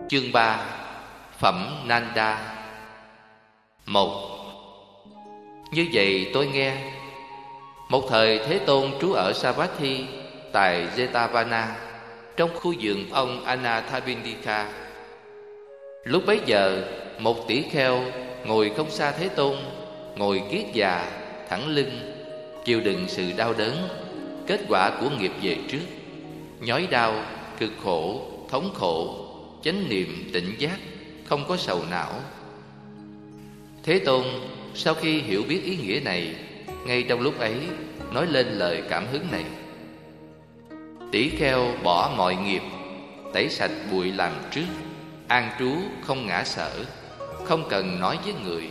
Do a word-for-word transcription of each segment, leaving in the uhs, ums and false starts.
Chương ba. Phẩm Nanda. Một. Như vậy tôi nghe, một thời Thế Tôn trú ở Savatthi tại Jetavana, trong khu vườn ông Anathapindika. Lúc bấy giờ, một tỷ kheo ngồi không xa Thế Tôn, ngồi kiết già, thẳng lưng, chịu đựng sự đau đớn, kết quả của nghiệp về trước, nhói đau, cực khổ, thống khổ, chánh niệm tỉnh giác, không có sầu não. Thế Tôn sau khi hiểu biết ý nghĩa này, ngay trong lúc ấy nói lên lời cảm hứng này: tỷ kheo bỏ mọi nghiệp, tẩy sạch bụi làm trước, an trú không ngã sở, không cần nói với người.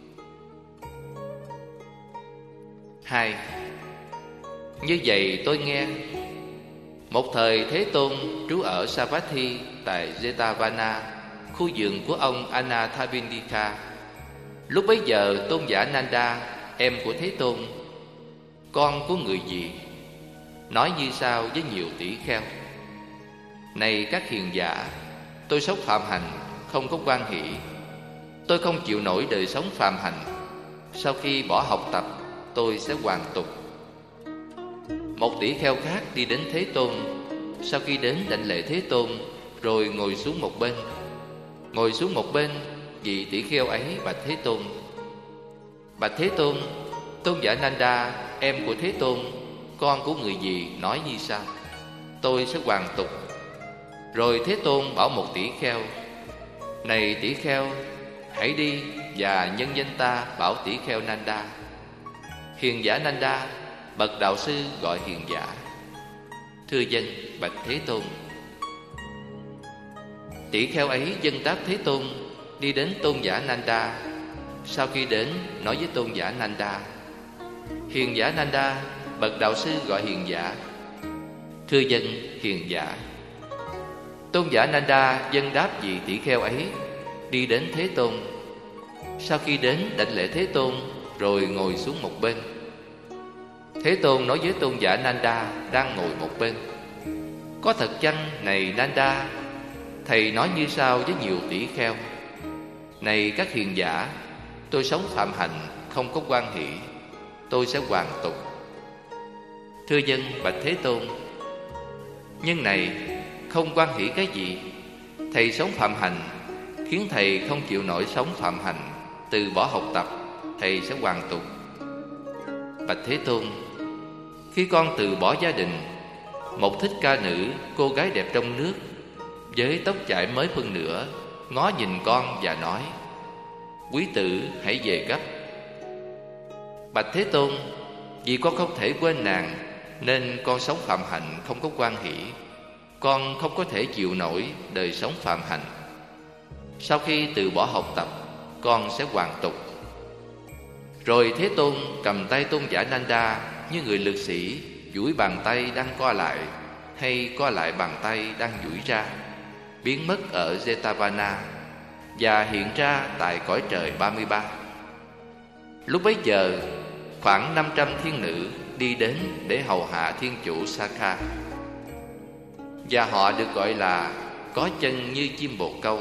Hai. Như vậy tôi nghe, một thời Thế Tôn trú ở Savatthi tại Jetavana, khu vườn của ông Anathapindika. Lúc bấy giờ tôn giả Nanda, em của Thế Tôn, con của người gì, nói như sau với nhiều tỷ kheo: này các hiền giả, tôi sống phạm hành, không có quan hỷ. Tôi không chịu nổi đời sống phạm hành. Sau khi bỏ học tập, tôi sẽ hoàn tục. Một tỷ kheo khác đi đến Thế Tôn. Sau khi đến đảnh lễ Thế Tôn, rồi ngồi xuống một bên. Ngồi xuống một bên, vị tỷ kheo ấy bạch Thế Tôn: bạch Thế Tôn, tôn giả Nanda, em của Thế Tôn, con của người gì, nói như sau: tôi sẽ hoàn tục. Rồi Thế Tôn bảo một tỷ kheo: này tỷ kheo, hãy đi và nhân danh ta bảo tỷ kheo Nanda. Hiền giả Nanda, bậc đạo sư gọi hiền giả. Thưa dân, bạch Thế Tôn. Tỷ kheo ấy dâng đáp Thế Tôn, đi đến tôn giả Nanda. Sau khi đến, nói với tôn giả Nanda: hiền giả Nanda, bậc đạo sư gọi hiền giả. Thưa dân, hiền giả. Tôn giả Nanda dâng đáp vị tỷ kheo ấy, đi đến Thế Tôn. Sau khi đến đảnh lễ Thế Tôn, rồi ngồi xuống một bên. Thế Tôn nói với tôn giả Nanda đang ngồi một bên: có thật chăng này Nanda, thầy nói như sau với nhiều tỷ kheo: này các hiền giả, tôi sống phạm hành, không có quan hỷ. Tôi sẽ hoàn tục. Thưa dân, bạch Thế Tôn. Nhưng này, không quan hỷ cái gì? Thầy sống phạm hành, khiến thầy không chịu nổi sống phạm hành, từ bỏ học tập, thầy sẽ hoàn tục. Bạch Thế Tôn. Khi con từ bỏ gia đình, một thích ca nữ, cô gái đẹp trong nước, với tóc chải mới phân nửa, ngó nhìn con và nói: quý tử hãy về gấp. Bạch Thế Tôn, vì con không thể quên nàng, nên con sống phạm hạnh, không có quan hỷ. Con không có thể chịu nổi đời sống phạm hạnh. Sau khi từ bỏ học tập, con sẽ hoàn tục. Rồi Thế Tôn cầm tay tôn giả Nanda như người lực sĩ duỗi bàn tay đang co lại, hay co lại bàn tay đang duỗi ra, biến mất ở Jetavana và hiện ra tại cõi trời ba mươi ba. Lúc bấy giờ, khoảng năm trăm thiên nữ đi đến để hầu hạ thiên chủ Sakha, và họ được gọi là có chân như chim bồ câu.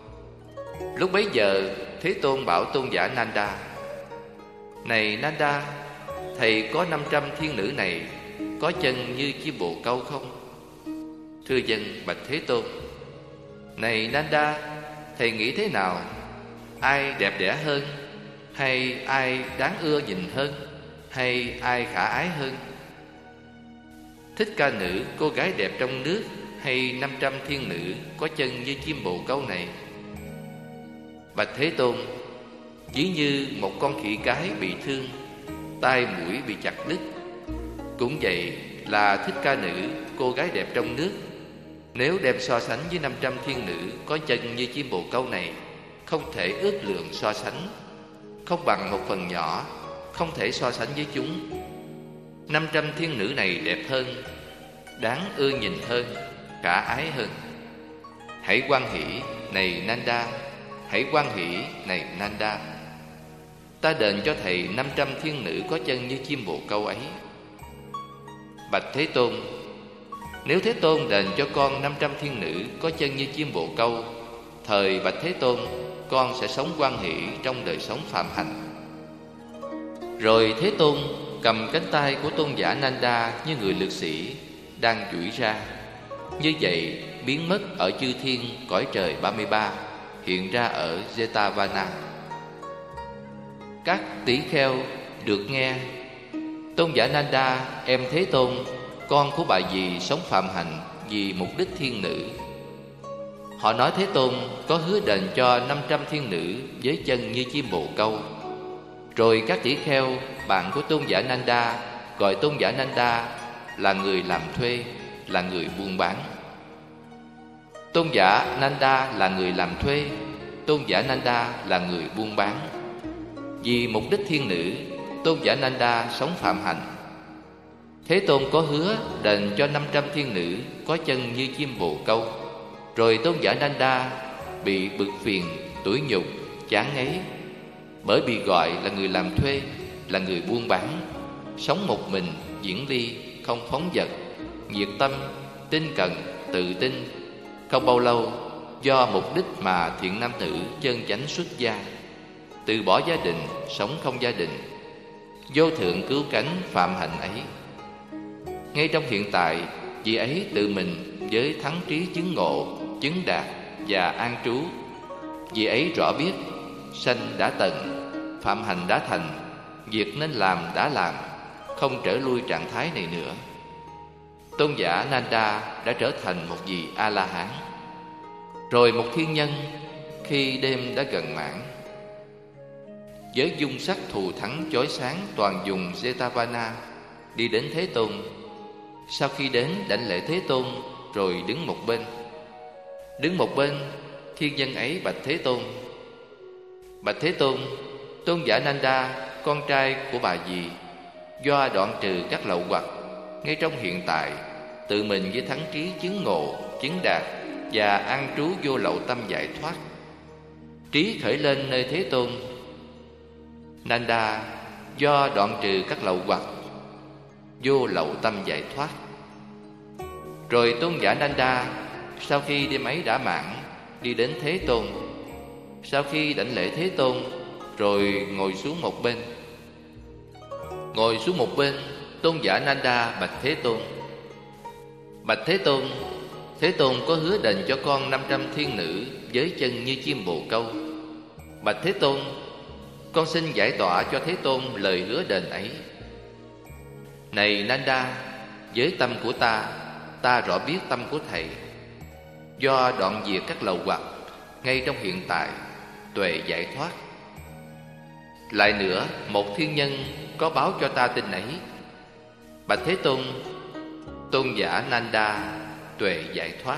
Lúc bấy giờ, Thế Tôn bảo tôn giả Nanda: này Nanda, thầy có năm trăm thiên nữ này có chân như chim bồ câu không? Thưa dân, bạch Thế Tôn. Này Nanda, thầy nghĩ thế nào? Ai đẹp đẽ hơn? Hay ai đáng ưa nhìn hơn? Hay ai khả ái hơn? Thích ca nữ, cô gái đẹp trong nước, hay năm trăm thiên nữ có chân như chim bồ câu này? Bạch Thế Tôn. Chỉ như một con khỉ cái bị thương, tai mũi bị chặt đứt, cũng vậy là thích ca nữ, cô gái đẹp trong nước, nếu đem so sánh với năm trăm thiên nữ có chân như chim bồ câu này, không thể ước lượng so sánh, không bằng một phần nhỏ, không thể so sánh với chúng. Năm trăm thiên nữ này đẹp hơn, đáng ưa nhìn hơn, khả ái hơn. Hãy hoan hỷ này Nanda, hãy hoan hỷ này Nanda. Ta đền cho thầy năm trăm thiên nữ có chân như chim bồ câu ấy. Bạch Thế Tôn. Nếu Thế Tôn đền cho con năm trăm thiên nữ có chân như chim bồ câu, Thời bạch Thế Tôn, con sẽ sống hoan hỷ trong đời sống phạm hạnh. Rồi Thế Tôn cầm cánh tay của tôn giả Nanda như người lực sĩ đang duỗi ra. Như vậy biến mất ở chư thiên cõi trời ba mươi ba, hiện ra ở Jetavana. Các tỷ kheo được nghe tôn giả Nanda, em Thế Tôn, con của bà dì sống phạm hạnh vì mục đích thiên nữ. Họ nói Thế Tôn có hứa đền cho năm trăm thiên nữ với chân như chim bồ câu. Rồi các tỷ kheo bạn của tôn giả Nanda gọi tôn giả Nanda là người làm thuê, là người buôn bán. Tôn giả Nanda là người làm thuê, tôn giả Nanda là người buôn bán. Vì mục đích thiên nữ, tôn giả Nanda sống phạm hạnh. Thế Tôn có hứa đền cho năm trăm thiên nữ có chân như chim bồ câu. Rồi tôn giả Nanda bị bực phiền, tủi nhục, chán ngấy, bởi bị gọi là người làm thuê, là người buôn bán, sống một mình, diễn ly, không phóng dật, nhiệt tâm, tinh cận, tự tin. Không bao lâu, do mục đích mà thiện nam tử chân chánh xuất gia, từ bỏ gia đình, sống không gia đình, vô thượng cứu cánh phạm hạnh ấy. Ngay trong hiện tại, vị ấy tự mình với thắng trí chứng ngộ, chứng đạt và an trú. Vị ấy rõ biết sanh đã tận, phạm hạnh đã thành, việc nên làm đã làm, không trở lui trạng thái này nữa. Tôn giả Nanda đã trở thành một vị A-la-hán. Rồi một thiên nhân khi đêm đã gần mãn, với dung sắc thù thắng chói sáng toàn vùng Jetavana, đi đến Thế Tôn. Sau khi đến đảnh lễ Thế Tôn, rồi đứng một bên. Đứng một bên, thiên nhân ấy bạch Thế Tôn: Bạch Thế Tôn, tôn giả Nanda, con trai của bà dì, do đoạn trừ các lậu hoặc, ngay trong hiện tại, tự mình với thắng trí chứng ngộ, chứng đạt và an trú vô lậu tâm giải thoát. Trí khởi lên nơi Thế Tôn. Nanda do đoạn trừ các lậu hoặc, vô lậu tâm giải thoát. Rồi tôn giả Nanda sau khi đêm ấy đã mãn, đi đến Thế Tôn. Sau khi đảnh lễ Thế Tôn, rồi ngồi xuống một bên. Ngồi xuống một bên, tôn giả Nanda bạch Thế Tôn: Bạch Thế Tôn, Thế Tôn có hứa đền cho con năm trăm thiên nữ với chân như chim bồ câu. Bạch Thế Tôn, con xin giải tỏa cho Thế Tôn lời hứa đền ấy. Này Nanda, với tâm của ta, ta rõ biết tâm của thầy. Do đoạn diệt các lậu hoặc, ngay trong hiện tại, tuệ giải thoát. Lại nữa, một thiên nhân có báo cho ta tin ấy. Bạch Thế Tôn, tôn giả Nanda tuệ giải thoát.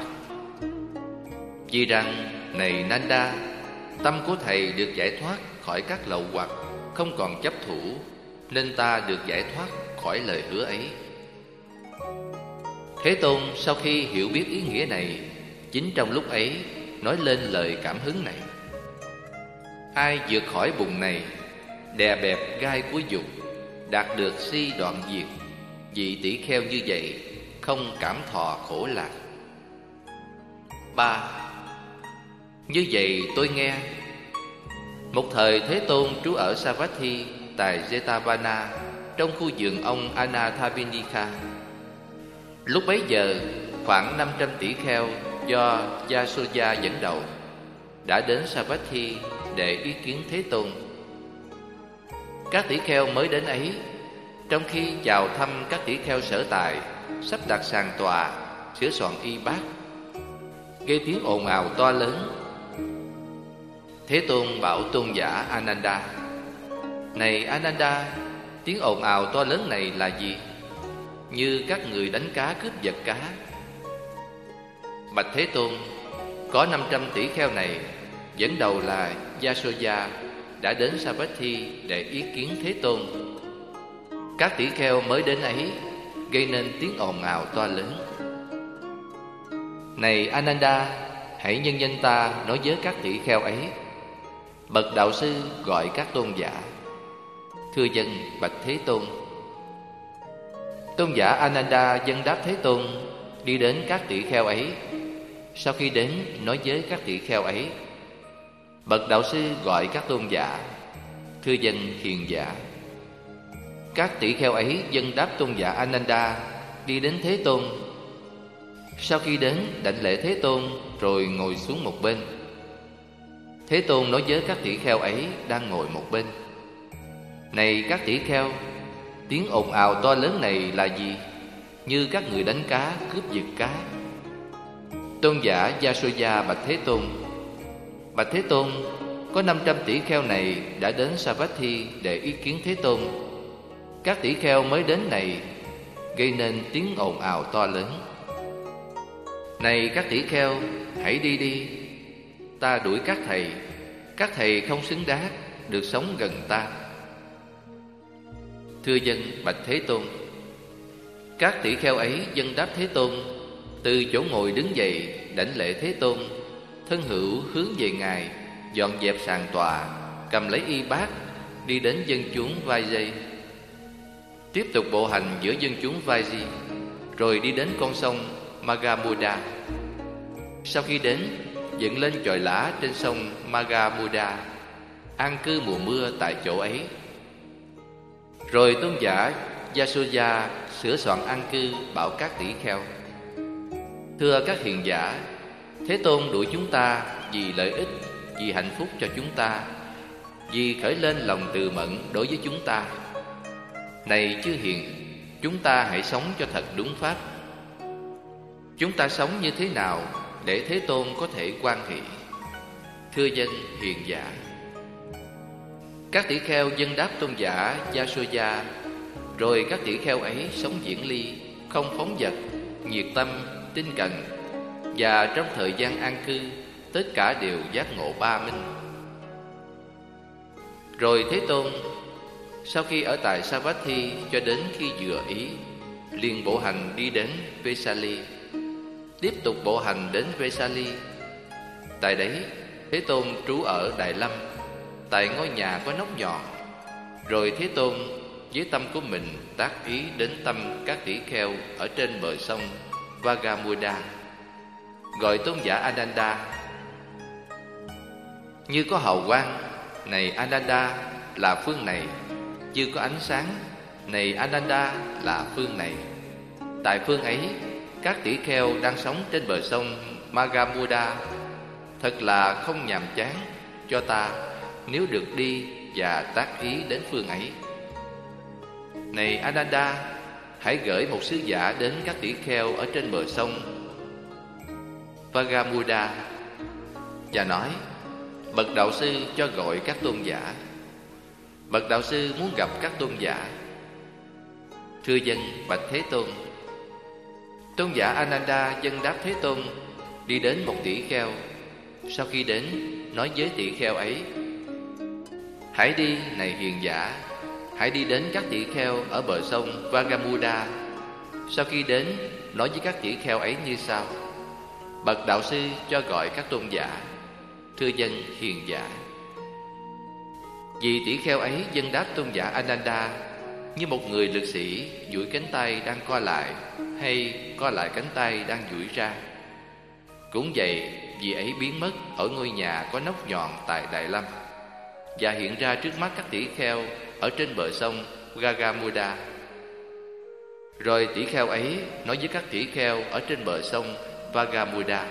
Vì rằng, này Nanda, tâm của thầy được giải thoát khỏi các lậu hoặc, không còn chấp thủ, nên ta được giải thoát khỏi lời hứa ấy. Thế Tôn sau khi hiểu biết ý nghĩa này, chính trong lúc ấy nói lên lời cảm hứng này: Ai vượt khỏi bùn này, đè bẹp gai của dục, đạt được si đoạn diệt, vị tỷ kheo như vậy không cảm thọ khổ lạc. Ba. Như vậy tôi nghe. Một thời Thế Tôn trú ở Savatthi tại Jetavana, trong khu vườn ông Anathapinika. Lúc bấy giờ, khoảng năm trăm tỷ kheo do Yasoda dẫn đầu đã đến Savatthi để ý kiến Thế Tôn. Các tỷ kheo mới đến ấy, trong khi chào thăm các tỷ kheo sở tại, sắp đặt sàn tọa, sửa soạn y bát, gây tiếng ồn ào to lớn. Thế Tôn bảo tôn giả Ananda: Này Ananda, tiếng ồn ào to lớn này là gì? Như các người đánh cá cướp giật cá. Bạch Thế Tôn, có năm trăm tỷ kheo này, dẫn đầu là Yasoda, đã đến Savatthi để ý kiến Thế Tôn. Các tỷ kheo mới đến ấy gây nên tiếng ồn ào to lớn. Này Ananda, hãy nhân danh ta nói với các tỷ kheo ấy. Bậc đạo sư gọi các tôn giả: Thưa dân bạch Thế Tôn. Tôn giả Ananda dâng đáp Thế Tôn, đi đến các tỷ kheo ấy. Sau khi đến nói với các tỷ kheo ấy: Bậc đạo sư gọi các tôn giả: thưa dân hiền giả. Các tỷ kheo ấy dâng đáp tôn giả Ananda, đi đến Thế Tôn. Sau khi đến, đảnh lễ Thế Tôn rồi ngồi xuống một bên. Thế Tôn nói với các tỷ kheo ấy đang ngồi một bên: này các tỷ kheo, tiếng ồn ào to lớn này là gì? Như các người đánh cá, cướp giật cá. Tôn giả Yasoda bạch Thế Tôn: bạch Thế Tôn, có năm trăm tỷ kheo này đã đến Savatthi để ý kiến Thế Tôn. Các tỷ kheo mới đến này gây nên tiếng ồn ào to lớn. Này các tỷ kheo, hãy đi đi. Ta đuổi các thầy. Các thầy không xứng đáng được sống gần ta. Thưa dân bạch Thế Tôn. Các tỷ kheo ấy dâng đáp Thế Tôn, từ chỗ ngồi đứng dậy đảnh lễ Thế Tôn, thân hữu hướng về Ngài, dọn dẹp sàn tòa, cầm lấy y bát, đi đến dân chúng Vai Dây. Tiếp tục bộ hành giữa dân chúng Vai Di, rồi đi đến con sông Magamuda. Sau khi đến, dựng lên chòi lá trên sông Magamuda, an cư mùa mưa tại chỗ ấy. Rồi tôn giả Yasoda sửa soạn an cư, bảo các tỷ kheo: thưa các hiền giả, Thế Tôn đuổi chúng ta vì lợi ích, vì hạnh phúc cho chúng ta, vì khởi lên lòng từ mẫn đối với chúng ta. Này chư hiền, chúng ta hãy sống cho thật đúng pháp. Chúng ta sống như thế nào để Thế Tôn có thể hoan hỷ? Thưa dân hiền giả. Các tỷ kheo dâng đáp tôn giả Yasoda. Rồi các tỷ kheo ấy sống diễn ly, không phóng dật, nhiệt tâm, tinh cần. Và trong thời gian an cư, tất cả đều giác ngộ ba minh. Rồi Thế Tôn, sau khi ở tại Savatthi cho đến khi vừa ý, liền bộ hành đi đến Vesali. Tiếp tục bộ hành đến Vesali. Tại đấy, Thế Tôn trú ở Đại Lâm, tại ngôi nhà có nóc nhọn. Rồi Thế Tôn với tâm của mình tác ý đến tâm các tỷ kheo ở trên bờ sông Vagamuda, gọi tôn giả Ananda: như có hào quang, này Ananda, là phương này. Như có ánh sáng, này Ananda, là phương này. Tại phương ấy, các tỷ kheo đang sống trên bờ sông Magamuda. Thật là không nhàm chán cho ta nếu được đi và tác ý đến phương ấy. Này Ananda, hãy gửi một sứ giả đến các tỷ kheo ở trên bờ sông Vagamuda và nói: bậc đạo sư cho gọi các tôn giả. Bậc đạo sư muốn gặp các tôn giả. Thưa dân bạch Thế Tôn. Tôn giả Ananda dâng đáp Thế Tôn, đi đến một tỷ kheo. Sau khi đến, nói với tỷ kheo ấy: hãy đi, này hiền giả. Hãy đi đến các tỷ kheo ở bờ sông Vagamuda. Sau khi đến, nói với các tỷ kheo ấy như sau: bậc đạo sư cho gọi các tôn giả. Thưa dân hiền giả. Vì tỷ kheo ấy dâng đáp tôn giả Ananda như một người lực sĩ duỗi cánh tay đang co lại, hay co lại cánh tay đang duỗi ra. Cũng vậy, vị ấy biến mất ở ngôi nhà có nóc nhọn tại Đại Lâm và hiện ra trước mắt các tỷ kheo ở trên bờ sông Vagamuda. Rồi tỷ kheo ấy nói với các tỷ kheo ở trên bờ sông Vagamuda: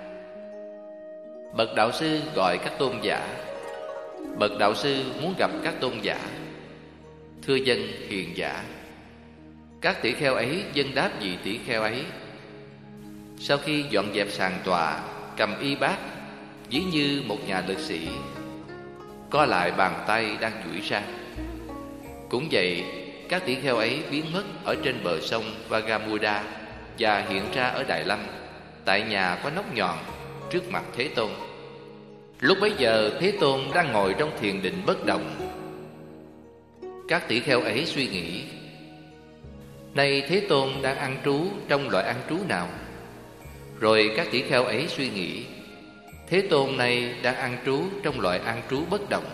bậc đạo sư gọi các tôn giả. Bậc đạo sư muốn gặp các tôn giả. Thưa dân hiền giả. Các tỷ kheo ấy dâng đáp vị tỷ kheo ấy. Sau khi dọn dẹp sàn tòa, cầm y bát, ví như một nhà lực sĩ, co lại bàn tay đang duỗi ra. Cũng vậy, các tỷ kheo ấy biến mất ở trên bờ sông Vagamuda và hiện ra ở Đại Lâm, tại nhà có nóc nhọn, trước mặt Thế Tôn. Lúc bấy giờ Thế Tôn đang ngồi trong thiền định bất động. Các tỷ kheo ấy suy nghĩ: nay Thế Tôn đang ăn trú trong loại ăn trú nào? Rồi các tỷ kheo ấy suy nghĩ: Thế Tôn này đang ăn trú trong loại ăn trú bất động.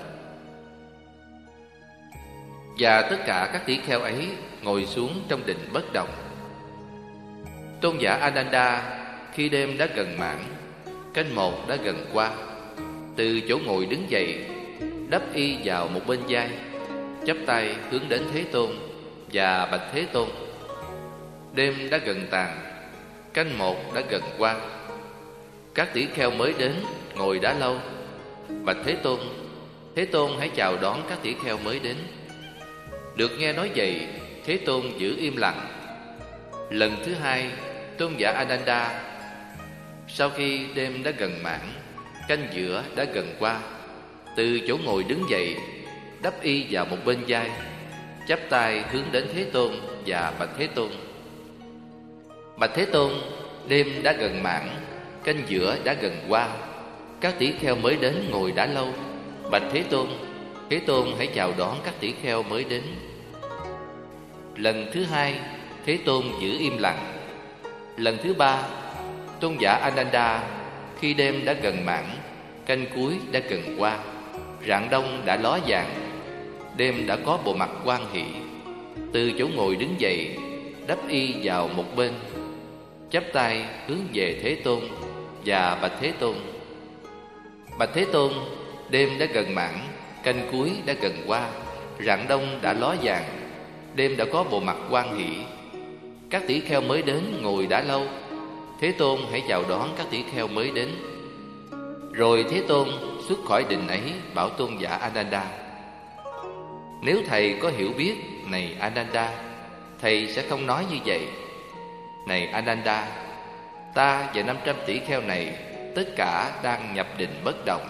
Và tất cả các tỷ kheo ấy ngồi xuống trong định bất động. Tôn giả Ananda khi đêm đã gần mãn, canh một đã gần qua, từ chỗ ngồi đứng dậy, đắp y vào một bên vai, chắp tay hướng đến Thế Tôn và bạch Thế Tôn: Đêm đã gần tàn, canh một đã gần qua. Các tỷ kheo mới đến, ngồi đã lâu. Bạch Thế Tôn, Thế Tôn hãy chào đón các tỷ kheo mới đến. Được nghe nói vậy, Thế Tôn giữ im lặng. Lần thứ hai, tôn giả Ananda, sau khi đêm đã gần mãn, canh giữa đã gần qua, từ chỗ ngồi đứng dậy, đắp y vào một bên vai, chắp tay hướng đến Thế Tôn và bạch Thế Tôn: Bạch Thế Tôn, đêm đã gần mãn, canh giữa đã gần qua. Các tỷ kheo mới đến, ngồi đã lâu. Bạch Thế Tôn, Thế Tôn hãy chào đón các tỷ kheo mới đến. Lần thứ hai, Thế Tôn giữ im lặng. Lần thứ ba, tôn giả Ananda, khi đêm đã gần mãn, canh cuối đã gần qua, rạng đông đã ló dạng, đêm đã có bộ mặt hoan hỷ, từ chỗ ngồi đứng dậy, đắp y vào một bên, chắp tay hướng về Thế Tôn và bạch Thế Tôn: Bạch Thế Tôn, đêm đã gần mãn, canh cuối đã gần qua, rạng đông đã ló dạng, đêm đã có bộ mặt hoan hỷ. Các tỷ kheo mới đến, ngồi đã lâu. Thế Tôn hãy chào đón các tỷ kheo mới đến. Rồi Thế Tôn xuất khỏi đình ấy, bảo tôn giả Ananda: Nếu thầy có hiểu biết, này Ananda, thầy sẽ không nói như vậy. Này Ananda, ta và năm trăm tỷ kheo này tất cả đang nhập định bất động.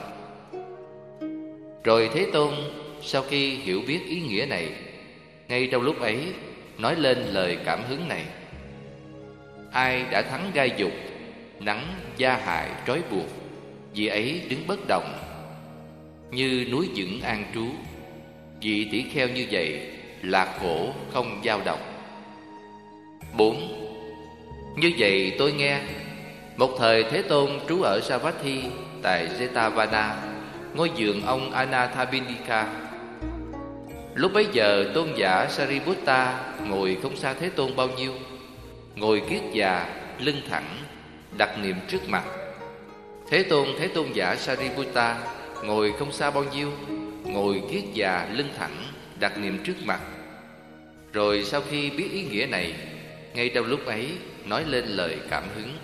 Rồi Thế Tôn sau khi hiểu biết ý nghĩa này, ngay trong lúc ấy nói lên lời cảm hứng này: Ai đã thắng gai dục, nắng gia hại trói buộc, vì ấy đứng bất động, như núi vững an trú. Vị tỷ kheo như vậy lạc khổ không dao động. Bốn. Như vậy tôi nghe, một thời Thế Tôn trú ở Savatthi tại Jetavana, ngôi vườn ông Anathapindika. Lúc bấy giờ tôn giả Sariputta ngồi không xa Thế Tôn bao nhiêu, ngồi kiết già, lưng thẳng, đặt niệm trước mặt. Thế Tôn thấy tôn giả Sariputta ngồi không xa bao nhiêu, ngồi kiết già, lưng thẳng, đặt niệm trước mặt. Rồi sau khi biết ý nghĩa này, ngay trong lúc ấy nói lên lời cảm hứng: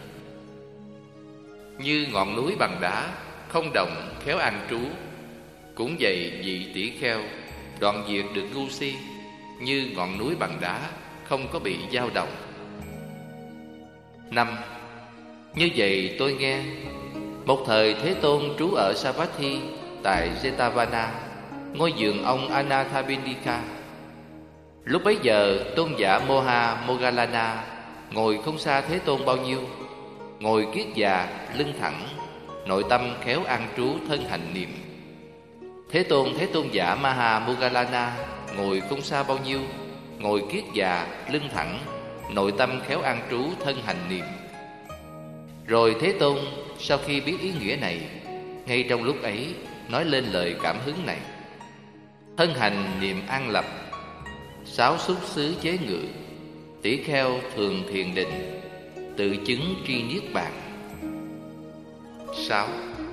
Như ngọn núi bằng đá, không động khéo an trú, cũng vậy vị tỷ kheo đoạn diệt được ngu si, như ngọn núi bằng đá, không có bị dao động. Năm. Như vậy tôi nghe, một thời Thế Tôn trú ở Savatthi tại Jetavana, ngôi vườn ông Anathapindika. Lúc bấy giờ tôn giả Moha Moggallana ngồi không xa Thế Tôn bao nhiêu, ngồi kiết già, lưng thẳng, nội tâm khéo an trú, thân hành niệm. Thế Tôn thấy tôn giả Maha Moggallana ngồi không xa bao nhiêu, ngồi kiết già, lưng thẳng, nội tâm khéo an trú, thân hành niệm. Rồi Thế Tôn sau khi biết ý nghĩa này, ngay trong lúc ấy nói lên lời cảm hứng này: Thân hành niệm an lập, sáu xúc xứ chế ngự, tỷ kheo thường thiền định, tự chứng tri niết bàn. Sáu.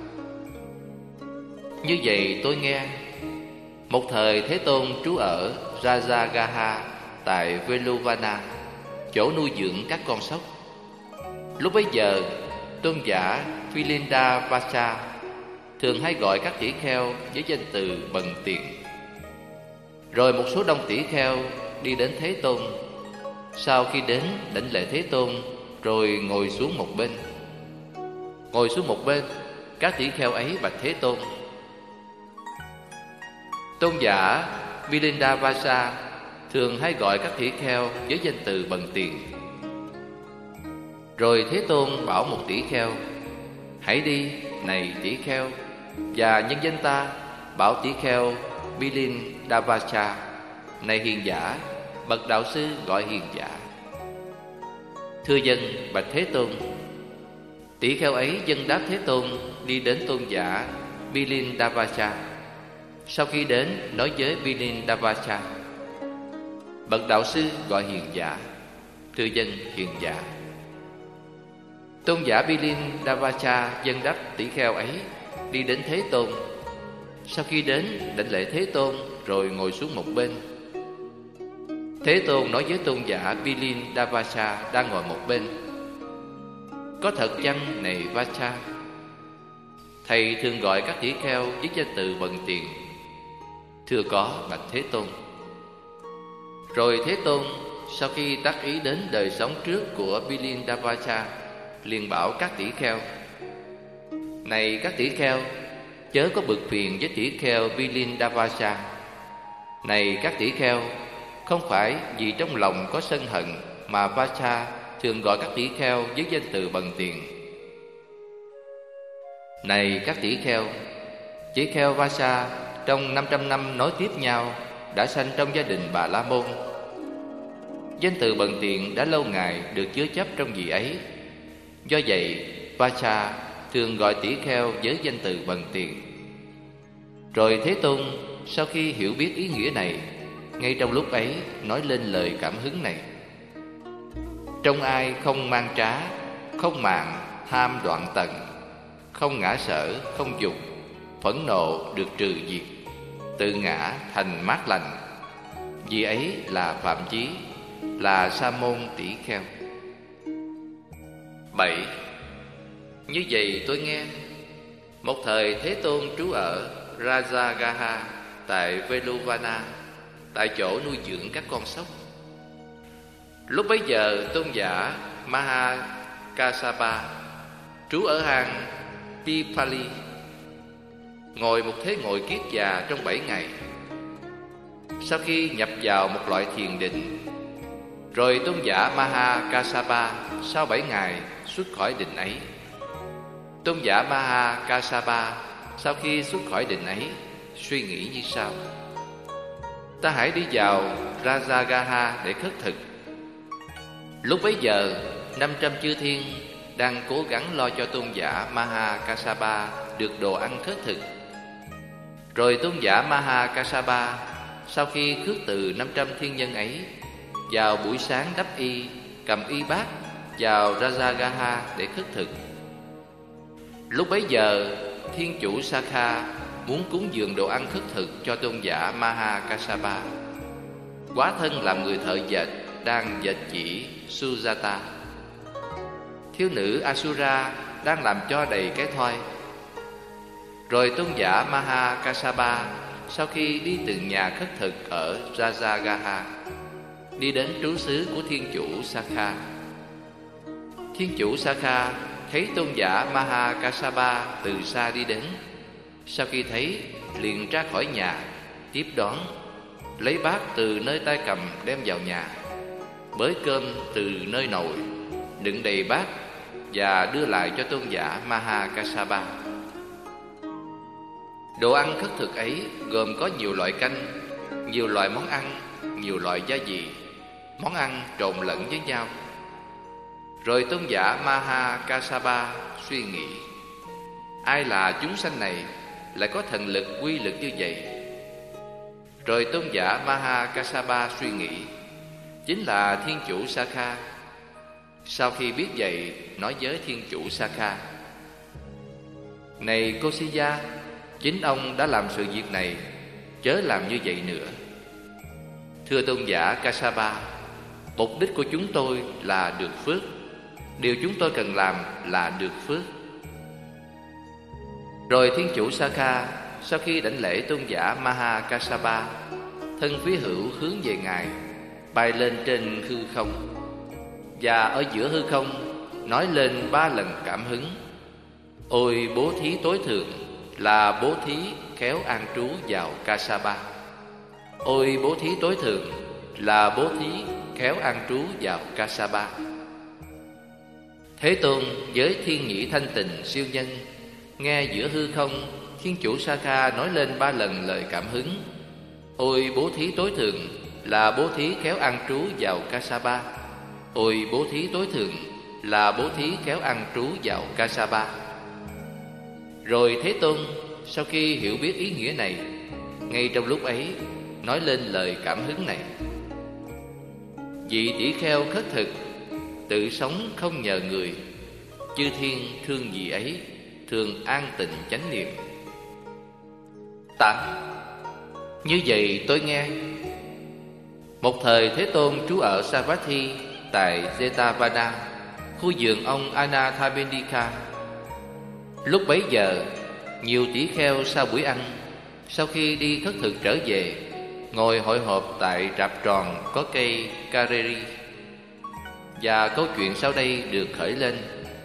Như vậy tôi nghe, một thời Thế Tôn trú ở Rajagaha tại Veluvana, chỗ nuôi dưỡng các con sóc. Lúc bấy giờ tôn giả Philindavasa thường hay gọi các tỷ kheo với danh từ bần tiền. Rồi một số đông tỷ kheo đi đến Thế Tôn. Sau khi đến đảnh lễ Thế Tôn, rồi ngồi xuống một bên. Ngồi xuống một bên, các tỷ kheo ấy bạch Thế Tôn: Tôn giả Philindavasa thường hay gọi các tỷ kheo với danh từ bần tiền. Rồi Thế Tôn bảo một tỷ kheo: Hãy đi, này tỷ kheo, và nhân danh ta bảo tỷ kheo Philindavasa: Này hiền giả, bậc đạo sư gọi hiền giả. Thưa dân, bạch Thế Tôn. Tỷ kheo ấy dân đáp Thế Tôn, đi đến tôn giả Philindavasa. Sau khi đến, nói với Philindavasa: Bậc đạo sư gọi hiền giả. Thưa dân, hiền giả. Tôn giả Philindavasa dân đáp tỷ kheo ấy: đi đến Thế Tôn. Sau khi đến, đảnh lễ Thế Tôn rồi ngồi xuống một bên. Thế Tôn nói với tôn giả Bilindavasa đang ngồi một bên: có thật chăng này Vacha? Thầy thường gọi các tỷ kheo với danh từ bần tiền. Thưa có, bạch Thế Tôn. Rồi Thế Tôn sau khi tác ý đến đời sống trước của Bilindavasa, liền bảo các tỷ kheo: này các tỷ kheo, chớ có bực phiền với tỷ kheo Bilindavasa. Này các tỷ kheo, không phải vì trong lòng có sân hận mà Vacha thường gọi các tỷ kheo với danh từ bần tiền. Này các tỷ kheo, tỷ kheo Vacha trong năm trăm năm nối tiếp nhau đã sanh trong gia đình Bà La Môn. Danh từ bần tiền đã lâu ngày được chứa chấp trong vị ấy. Do vậy, Vacha thường gọi tỷ kheo với danh từ bần tiền. Rồi Thế Tôn sau khi hiểu biết ý nghĩa này, ngay trong lúc ấy nói lên lời cảm hứng này: trong ai không mang trá, không màng, tham đoạn tận, không ngã sở, không dục, phẫn nộ được trừ diệt, tự ngã thành mát lành, vì ấy là Phạm Chí, là Sa môn tỷ kheo. Bảy. Như vậy tôi nghe, một thời Thế Tôn trú ở Rajagaha tại Veluvana, tại chỗ nuôi dưỡng các con sóc. Lúc bấy giờ tôn giả Mahakassapa trú ở hang Pipali, ngồi một thế ngồi kiết già trong bảy ngày. Sau khi nhập vào một loại thiền định, rồi tôn giả Mahakassapa sau bảy ngày xuất khỏi định ấy. Tôn giả Mahakassapa sau khi xuất khỏi định ấy suy nghĩ như sau: ta hãy đi vào Rajagaha để khất thực. Lúc bấy giờ, năm trăm chư thiên đang cố gắng lo cho tôn giả Mahakassapa được đồ ăn khất thực. Rồi tôn giả Mahakassapa sau khi khước từ năm trăm thiên nhân ấy, vào buổi sáng đắp y, cầm y bát vào Rajagaha để khất thực. Lúc bấy giờ, thiên chủ Sakha muốn cúng dường đồ ăn khất thực cho tôn giả Mahakassapa. Quá thân làm người thợ dệt đang dệt chỉ Sujata. Thiếu nữ Asura đang làm cho đầy cái thoi. Rồi tôn giả Mahakassapa sau khi đi từng nhà khất thực ở Rajagaha, đi đến trú xứ của thiên chủ Sakha. Thiên chủ Sakha thấy tôn giả Mahakassapa từ xa đi đến. Sau khi thấy, liền ra khỏi nhà, tiếp đón, lấy bát từ nơi tay cầm đem vào nhà, bới cơm từ nơi nồi, đựng đầy bát và đưa lại cho tôn giả Mahakassapa. Đồ ăn khất thực ấy gồm có nhiều loại canh, nhiều loại món ăn, nhiều loại gia vị, món ăn trộn lẫn với nhau. Rồi tôn giả Mahakassapa suy nghĩ: ai là chúng sanh này lại có thần lực quy lực như vậy? Rồi tôn giả Mahakassapa suy nghĩ: chính là thiên chủ Sakha. Sau khi biết vậy, nói với thiên chủ Sakha: này Kosiya, chính ông đã làm sự việc này, chớ làm như vậy nữa. Thưa tôn giả Kassapa, mục đích của chúng tôi là được phước. Điều chúng tôi cần làm là được phước. Rồi thiên chủ Sakha sau khi đảnh lễ tôn giả Mahakassapa, thân phía hữu hướng về ngài, bay lên trên hư không, và ở giữa hư không nói lên ba lần cảm hứng: ôi bố thí tối thượng là bố thí khéo an trú vào Kassapa. Ôi bố thí tối thượng là bố thí khéo an trú vào Kassapa. Thế Tôn với thiên nhĩ thanh tịnh siêu nhân nghe giữa hư không thiên chủ Sakha nói lên ba lần lời cảm hứng: ôi bố thí tối thượng là bố thí khéo an trú vào Kassapa. Ôi bố thí tối thượng là bố thí khéo an trú vào Kassapa. Rồi Thế Tôn sau khi hiểu biết ý nghĩa này, ngay trong lúc ấy nói lên lời cảm hứng này: vị tỷ kheo khất thực, tự sống không nhờ người, chư thiên thương vị ấy, thường an tịnh chánh niệm. Tám. Như vậy tôi nghe. Một thời Thế Tôn trú ở Savatthi tại Jetavana, khu vườn ông Anathapindika. Lúc bấy giờ, nhiều tỷ kheo sau buổi ăn, sau khi đi khất thực trở về, ngồi hội họp tại rạp tròn có cây Kareri. Và câu chuyện sau đây được khởi lên.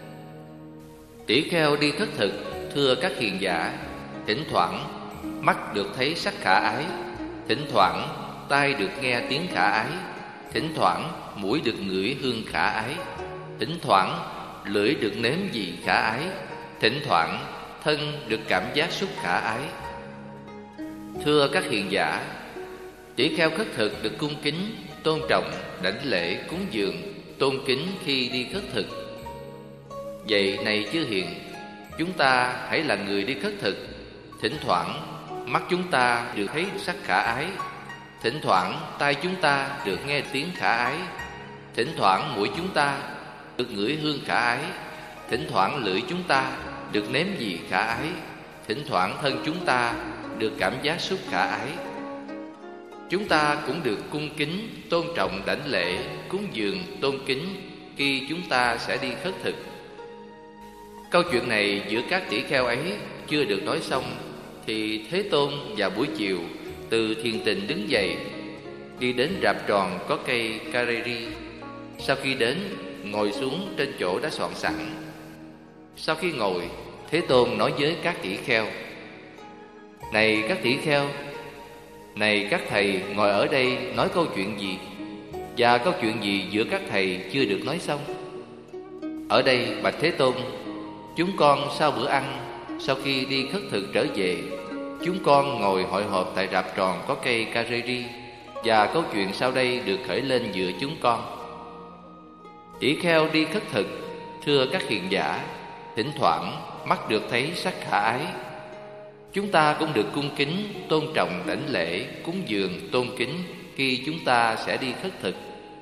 Tỷ kheo đi khất thực, thưa các hiền giả, thỉnh thoảng mắt được thấy sắc khả ái, thỉnh thoảng tai được nghe tiếng khả ái, thỉnh thoảng mũi được ngửi hương khả ái, thỉnh thoảng lưỡi được nếm vị khả ái, thỉnh thoảng thân được cảm giác xúc khả ái. Thưa các hiền giả, tỷ kheo khất thực được cung kính, tôn trọng, đảnh lễ, cúng dường, tôn kính khi đi khất thực. Vậy này chư hiền, chúng ta hãy là người đi khất thực. Thỉnh thoảng mắt chúng ta được thấy sắc khả ái, thỉnh thoảng tai chúng ta được nghe tiếng khả ái, thỉnh thoảng mũi chúng ta được ngửi hương khả ái, thỉnh thoảng lưỡi chúng ta được nếm vị khả ái, thỉnh thoảng thân chúng ta được cảm giác xúc khả ái. Chúng ta cũng được cung kính, tôn trọng, đảnh lễ, cúng dường, tôn kính khi chúng ta sẽ đi khất thực. Câu chuyện này giữa các tỷ kheo ấy chưa được nói xong, thì Thế Tôn vào buổi chiều từ thiền tịnh đứng dậy, đi đến rạp tròn có cây Kareri. Sau khi đến, ngồi xuống trên chỗ đã soạn sẵn. Sau khi ngồi, Thế Tôn nói với các tỷ kheo: Này các tỷ kheo, này các thầy ngồi ở đây nói câu chuyện gì? Và câu chuyện gì giữa các thầy chưa được nói xong? Ở đây bạch Thế Tôn, chúng con sau bữa ăn, sau khi đi khất thực trở về, chúng con ngồi hội họp tại rạp tròn có cây Kareri, và câu chuyện sau đây được khởi lên giữa chúng con. Tỷ kheo đi khất thực, thưa các hiền giả, thỉnh thoảng mắt được thấy sắc khả ái. Chúng ta cũng được cung kính, tôn trọng, đảnh lễ, cúng dường, tôn kính khi chúng ta sẽ đi khất thực.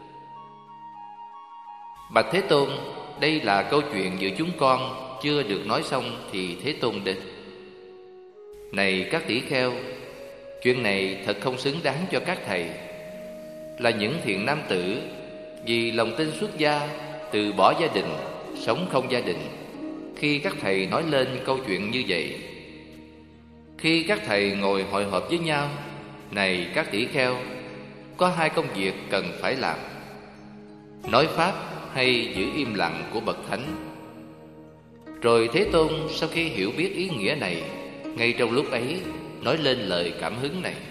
Bạch Thế Tôn, đây là câu chuyện giữa chúng con chưa được nói xong thì Thế Tôn đến. Này các tỷ kheo, chuyện này thật không xứng đáng cho các thầy. Là những thiện nam tử vì lòng tin xuất gia, từ bỏ gia đình, sống không gia đình, khi các thầy nói lên câu chuyện như vậy. Khi các thầy ngồi hội họp với nhau, này các tỷ kheo, có hai công việc cần phải làm: nói pháp hay giữ im lặng của bậc thánh. Rồi Thế Tôn sau khi hiểu biết ý nghĩa này, ngay trong lúc ấy nói lên lời cảm hứng này: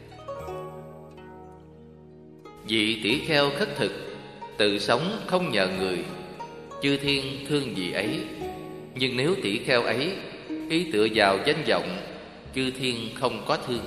Vị tỷ kheo khất thực, tự sống không nhờ người, chư thiên thương vị ấy. Nhưng nếu tỷ kheo ấy ý tựa vào danh vọng, chư thiên không có thương.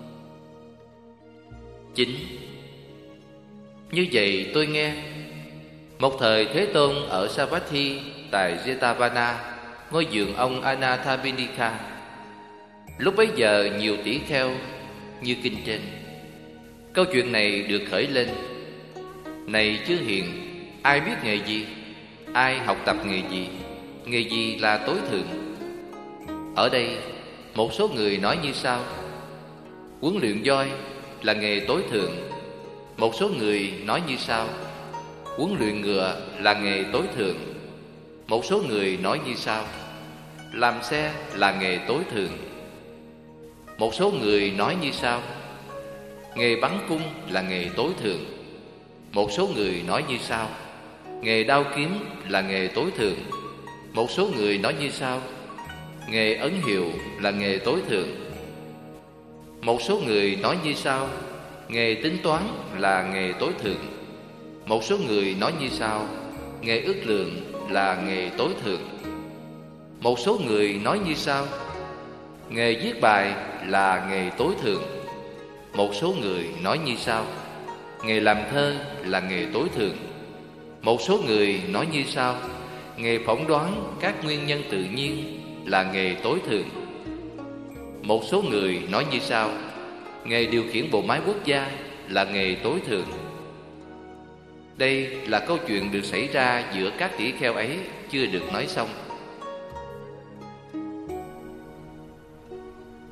Chín. Như vậy tôi nghe. Một thời Thế Tôn ở Savatthi tại Jetavana, ngôi vườn ông Anathapindika. Lúc bấy giờ nhiều tỷ kheo như kinh trên. Câu chuyện này được khởi lên: Này chư hiền, ai biết nghề gì? Ai học tập nghề gì? Nghề gì là tối thượng? Ở đây một số người nói như sau: huấn luyện voi là nghề tối thượng. Một số người nói như sau: huấn luyện ngựa là nghề tối thượng. Một số người nói như sau: làm xe là nghề tối thượng. Một số người nói như sau: nghề bắn cung là nghề tối thượng. Một số người nói như sau: nghề đao kiếm là nghề tối thượng. Một số người nói như sau: nghề ấn hiệu là nghề tối thượng. Một số người nói như sau: nghề tính toán là nghề tối thượng. Một số người nói như sau: nghề ước lượng là nghề tối thượng. Một số người nói như sau: nghề viết bài là nghề tối thượng. Một số người nói như sau: nghề làm thơ là nghề tối thượng. Một số người nói như sau: nghề phỏng đoán các nguyên nhân tự nhiên là nghề tối thượng. Một số người nói như sau: nghề điều khiển bộ máy quốc gia là nghề tối thượng. Đây là câu chuyện được xảy ra giữa các tỷ kheo ấy chưa được nói xong.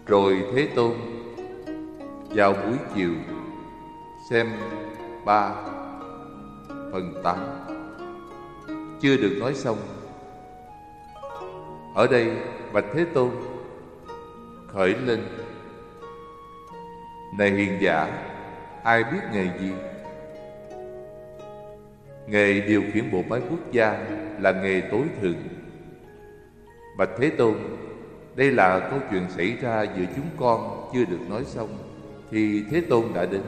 Rồi Thế Tôn vào buổi chiều xem ba phần tám chưa được nói xong. Ở đây bạch Thế Tôn khởi lên: Này hiền giả, ai biết nghề gì? Nghề điều khiển bộ máy quốc gia là nghề tối thượng. Bạch Thế Tôn, đây là câu chuyện xảy ra giữa chúng con chưa được nói xong thì Thế Tôn đã đến.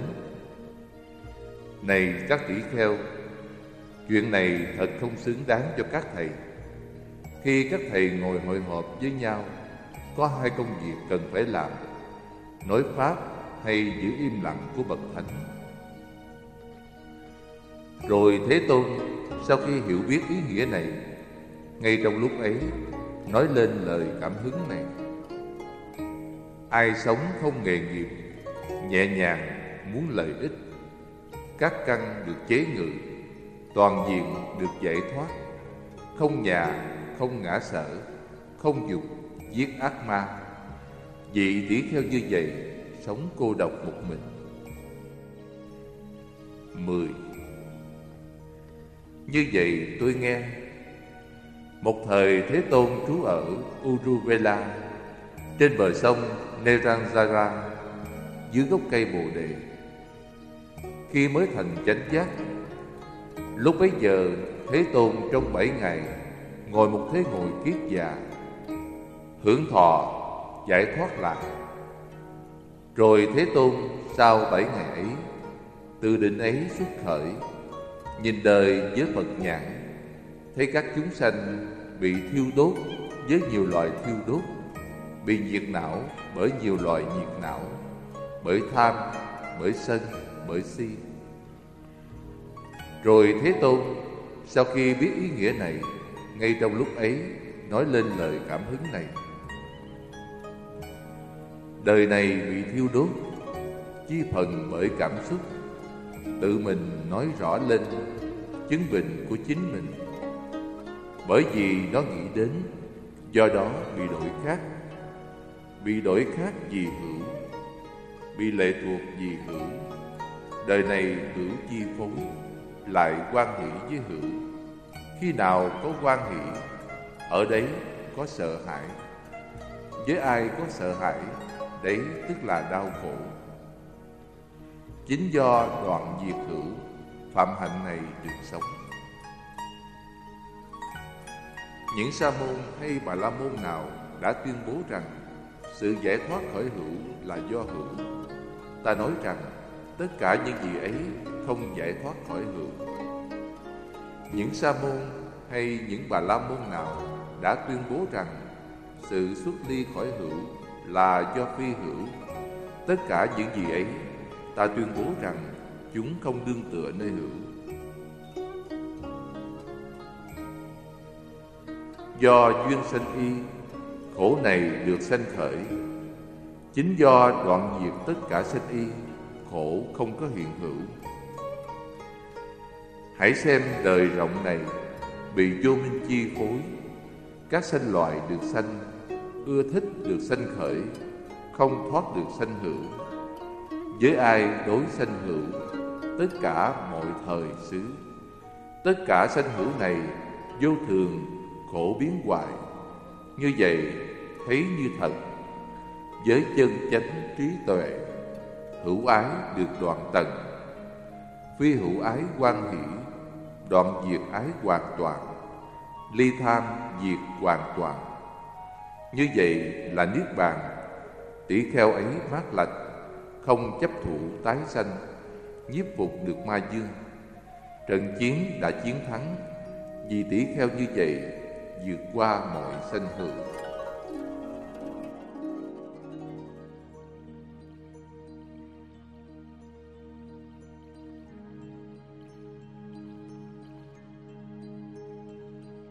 Này các tỷ kheo, chuyện này thật không xứng đáng cho các thầy. Khi các thầy ngồi hội họp với nhau, có hai công việc cần phải làm: nói pháp hay giữ im lặng của bậc thánh. Rồi Thế Tôn sau khi hiểu biết ý nghĩa này, ngay trong lúc ấy nói lên lời cảm hứng này: Ai sống không nghề nghiệp, nhẹ nhàng muốn lợi ích, các căn được chế ngự, toàn diện được giải thoát, không nhà, không ngã sở, không dục, giết ác ma. Vị tỷ kheo như vậy sống cô độc một mình. Mười. Như vậy tôi nghe, một thời Thế Tôn trú ở Uruvela, trên bờ sông Neranjara, dưới gốc cây Bồ Đề. Khi mới thành chánh giác, lúc bấy giờ Thế Tôn trong bảy ngày ngồi một thế ngồi kiết già, hưởng thọ giải thoát lại. Rồi Thế Tôn sau bảy ngày ấy, từ định ấy xuất khởi, nhìn đời với Phật nhãn, thấy các chúng sanh bị thiêu đốt với nhiều loài thiêu đốt, bị nhiệt não bởi nhiều loài nhiệt não, bởi tham, bởi sân, bởi si. Rồi Thế Tôn sau khi biết ý nghĩa này, ngay trong lúc ấy nói lên lời cảm hứng này: Đời này bị thiêu đốt, chi phần bởi cảm xúc, tự mình nói rõ lên chứng bệnh của chính mình. Bởi vì nó nghĩ đến, do đó bị đổi khác, bị đổi khác vì hữu, bị lệ thuộc vì hữu. Đời này hữu chi phối, lại hoan hỷ với hữu. Khi nào có hoan hỷ, ở đấy có sợ hãi. Với ai có sợ hãi, đấy tức là đau khổ. Chính do đoạn diệt hữu, phạm hạnh này được sống. Những sa môn hay bà la môn nào đã tuyên bố rằng sự giải thoát khỏi hữu là do hữu, ta nói rằng tất cả những gì ấy không giải thoát khỏi hữu. Những sa môn hay những bà la môn nào đã tuyên bố rằng sự xuất ly khỏi hữu là do phi hữu, tất cả những gì ấy ta tuyên bố rằng chúng không đương tựa nơi hữu. Do duyên sanh y, khổ này được sanh khởi. Chính do đoạn diệt tất cả sanh y, khổ không có hiện hữu. Hãy xem đời rộng này bị vô minh chi phối. Các sanh loại được sanh, ưa thích được sanh khởi, không thoát được sanh hữu. Với ai đối sanh hữu, tất cả mọi thời xứ. Tất cả sanh hữu này vô thường, khổ biến hoại. Như vậy thấy như thật. Với chân chánh trí tuệ, hữu ái được đoạn tận, phi hữu ái hoan hỷ, đoạn diệt ái hoàn toàn, ly tham diệt hoàn toàn. Như vậy là niết bàn. Tỷ kheo ấy mát lạnh, không chấp thụ tái sanh, nhiếp phục được ma dương. Trận chiến đã chiến thắng, vì tỷ kheo như vậy vượt qua mọi sanh hữu.